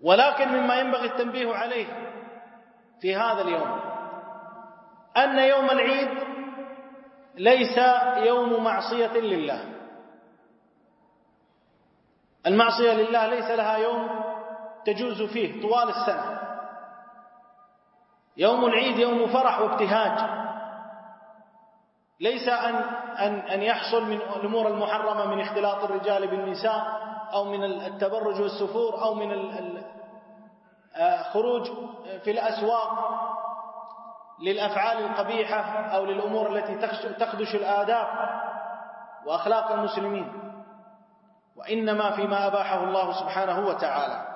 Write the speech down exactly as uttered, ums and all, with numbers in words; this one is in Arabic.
ولكن مما ينبغي التنبيه عليه في هذا اليوم أن يوم العيد ليس يوم معصية لله. المعصية لله ليس لها يوم تجوز فيه طوال السنة. يوم العيد يوم فرح وابتهاج، ليس أن, أن, أن يحصل من الأمور المحرمة من اختلاط الرجال بالنساء أو من التبرج والسفور أو من الخروج في الأسواق للأفعال القبيحة أو للأمور التي تخدش الآداب وأخلاق المسلمين، وإنما فيما أباحه الله سبحانه وتعالى.